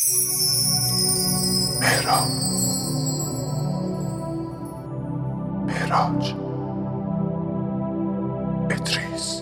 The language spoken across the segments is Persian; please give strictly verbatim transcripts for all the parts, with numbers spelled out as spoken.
مهراب، مهراج، ادریس.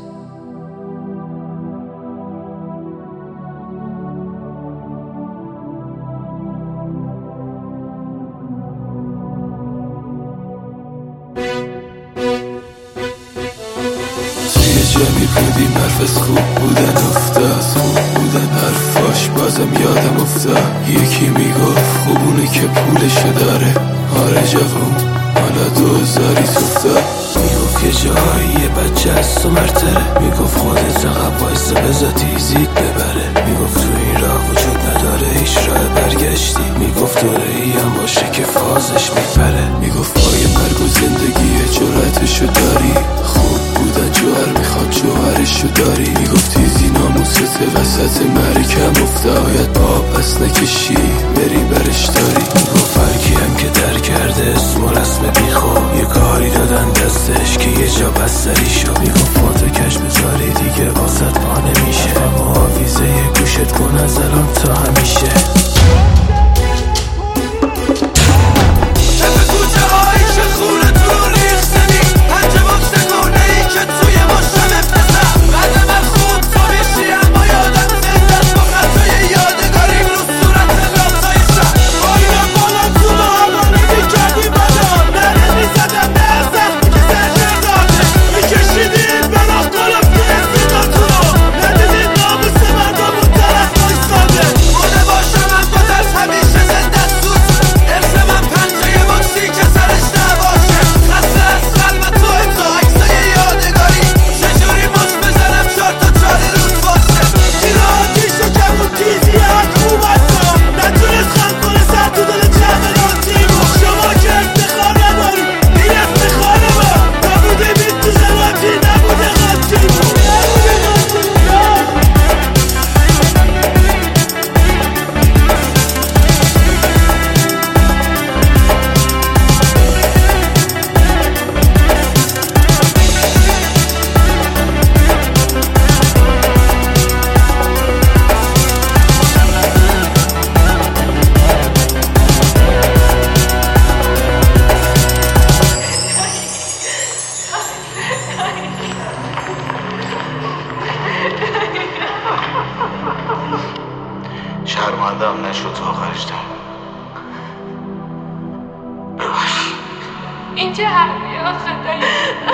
جمعی بودیم، حرف از خوب بودن افتاد، خوب بودن حرفاش بازم یادم افتاد. یکی میگفت خوبونه که پولشو داره، آره جوون حالا دوزاری افتاد. میگفت که جایی بچه از تو مرتره، میگفت خودت رقب وایسا بزا تیزیت ببره. میگفت تو این راه وجود نداره هیچ راه برگشتی، میگفت دوره ای هم باشه که فازش میپره. میگفت پای مرگ و زندگی جرأتشو داری، خوب بودن جوهر میخواد جوهرشو داری. میگفت تیزی ناموست وسط مرکم افته، باید با پس نکشی بری برش داری. میگفت هرکی هم که در کرده اسم و رسم بیخو، یه کاری دادن دستش که یه جا بستری شو. میگفت فاتو کش بذاری دیگه واسط پا نمیشه، محافظه یه گوشت کن از الان تا همیشه. شرمندم نشد تو آخرش دم. این چه حرفی آخه دایی؟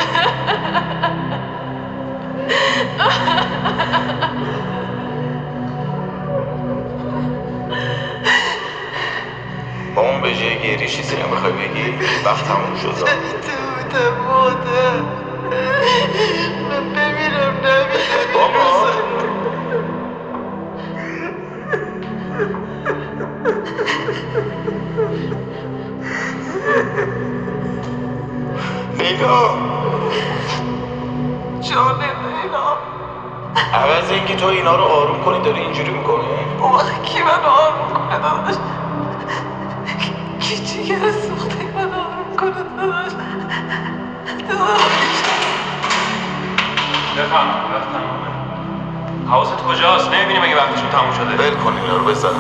با اون به جای گیری چیزی نمیخوای بگی؟ وقت تموم شد. تو بودم مادر، من بمیرم نمیدم بابا نینا جان نینا، عوض اینکه تو اینا رو آروم کنی داری اینجوری میکنی؟ اون وقت کی من آروم کنه داداش؟ کی چیگه سوخته من آروم کنه داداش؟ داداش بفهم وقت تمومه. حواست کجاست؟ نمیبینی مگه وقتشون تموم شده؟ ول کن اینا رو بزن.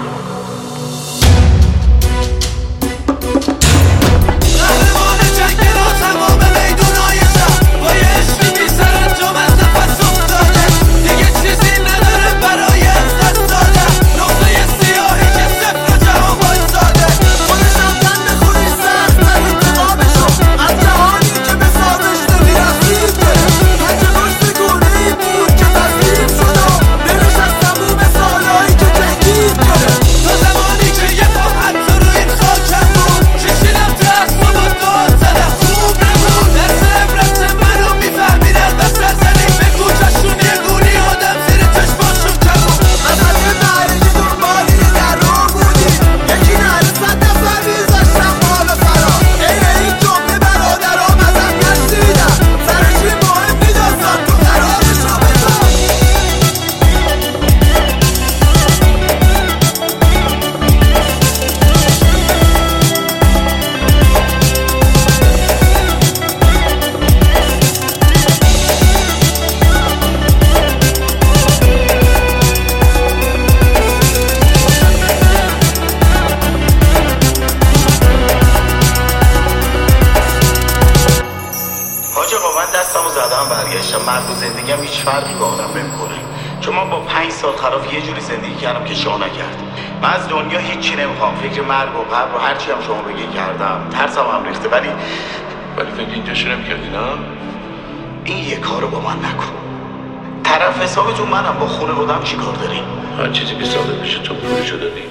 مرگ و زندگی هم هیچ فرقی با آدم نمیکنه، چون من با پنج سال خلاف یه جوری زندگی کردم که شاه نکرد. من از دنیا هیچی نمیخوام، فکر مرگ و قبر و هرچی هم شما بگی کردم، ترسم هم ریخته، ولی ولی فکر اینجاشو نمیکردی نه؟ این یه کارو با من نکن. طرف حسابتون منم، با خونه بودم چی کار داریم؟ هر چیزی که صادق بشه تو پولشو دادی.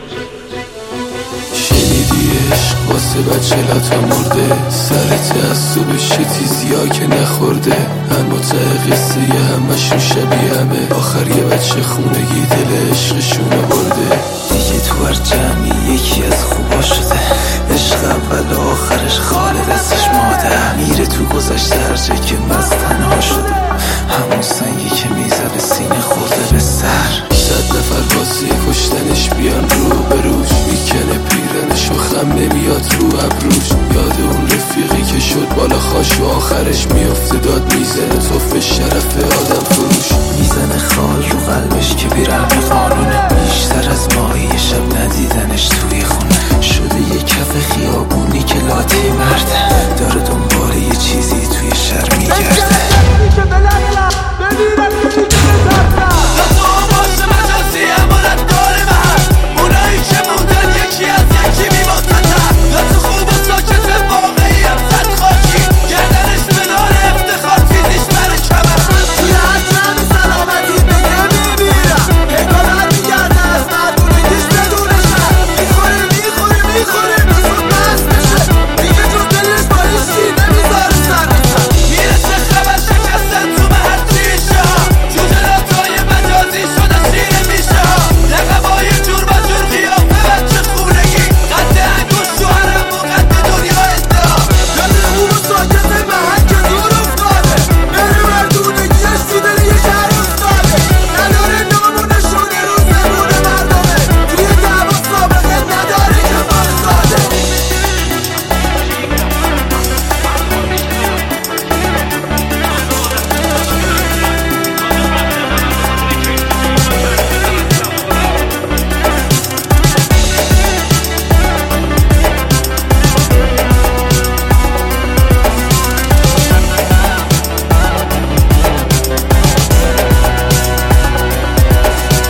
شنیدی عشق واسه بچه لطا مرده، سر تعصبش یه تیزیا که نخورده، اما ته قصه یه همشون شبیه همه، آخر یه بچه خونگی دل عشقشونو برده. دیگه تو هر جمعی یکی از خوبا شده، عشق اول و آخرش خاله دستش ماده، میره تو گذشته هر جا که مز تنها شده، همون سنگی که میزه سینه خورده به سر. صد نفر واسه کشتنش بیان رو بروش، میکنه پیرنش و خم نمیاد رو ابروش. یاد اون رفیقی که شد بالا خاش و آخرش میفته داد میزنه توف شرف آدم فروش. میزنه خال رو قلبش که بیرحم قانونه، بیشتر از ماهی شب ندیدنش توی خونه، شده یه کف خیابونی که لاتی مرده، داره دنبال یه چیزی توی شهر میگرده.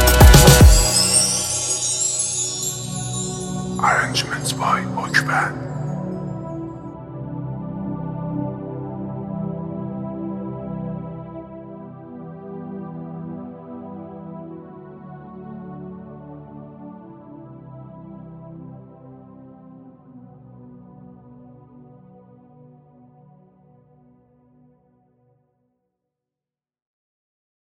Arrangements by Oakban.